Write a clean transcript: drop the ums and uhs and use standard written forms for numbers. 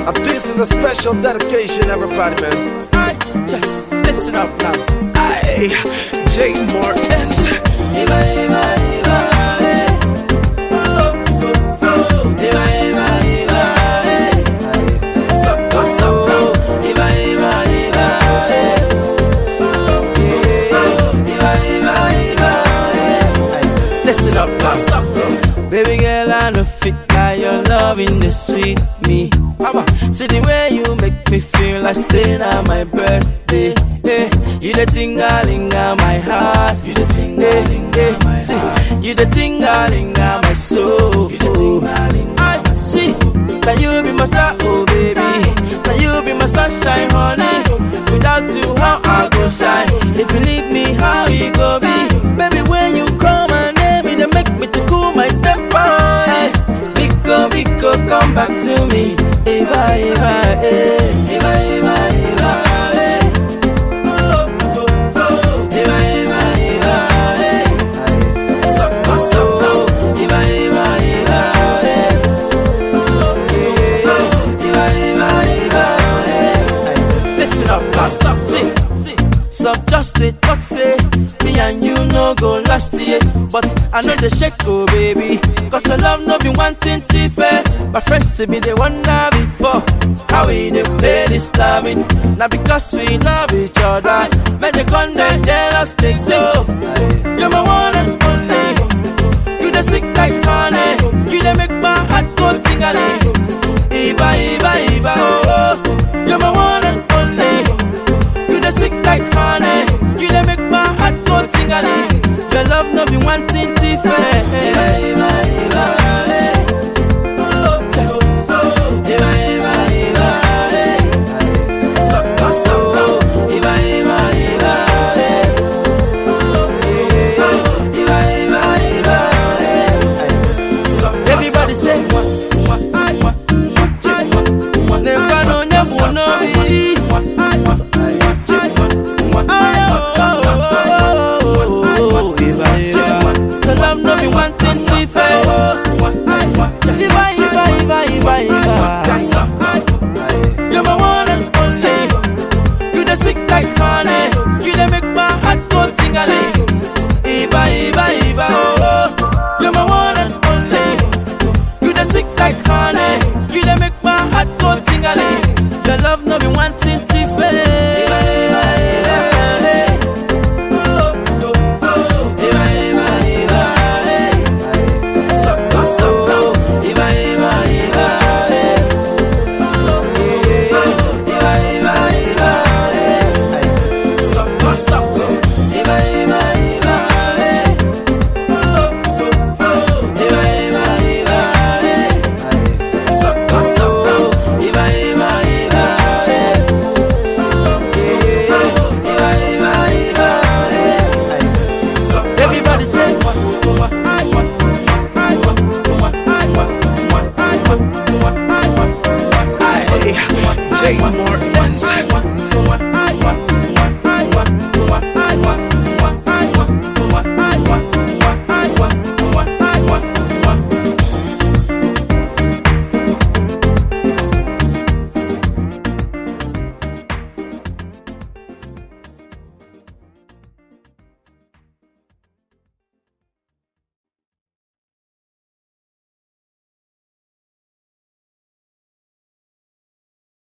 This is a special dedication, everybody, man. I just listen up now. I Jay Martins. Eva, Eva, Eva, eh. Oh, oh, oh. Eva, Eva, Eva, eh. So, so, Eva, Eva, Eva, eh. Oh, oh, Eva, Eva, Eva, eh. Listen up now. Baby girl, I know fit by your loving the sweet me. See the way you make me feel like say now my birthday. Hey, you the tingalinga my heart. You the tingalinga my heart. You the tingalinga my soul. You the tingalinga I see that you be my star, oh baby. That you be my sunshine, honey. Without you, how I go shine? If you leave me, how you go be? Baby, when you call my name, it make me to cool my temper. Hey, Biko, come back to me. Eva, Eva, eh. Eva, Eva, Eva, eh. Oh, oh, oh. Eva, Eva, Eva, eh. So, so, Eva, Eva, Eva, eh. Oh, oh, Eva, Eva, Eva, eh. Listen up, see. Some just they talk say me and you no go last year, but I know the shake go baby, cause the love no be wanting to fair. My friends say me they wonder before how we they play this loving. Now because we love each other, men they come they jealous things. So you're my one and only. You the sick like honey. You they make my heart go tingling. Eva, Eva, Eva, oh, you're my one and only. You the sick like honey. You they make my heart go tingling. Your love no be wanting to fair. Eva, Eva, Eva, eh. Oh, just Eva, Eva, Eva, eh. So, Eva, Eva, Eva, eh. Oh, Eva, Eva, Eva, eh. So, everybody say never know, never know. The love no be wanting to fair. Eva, Eva, Eva, Eva, Eva. You're my one and only. You the sick like honey. You the make my heart go tingling. Eva, Eva, Eva, oh. You're my one and only. You the sick like honey. You the make my heart go tingling. Your love no be wanting to fair. Eva, Eva, Eva, eh. Jay Martins.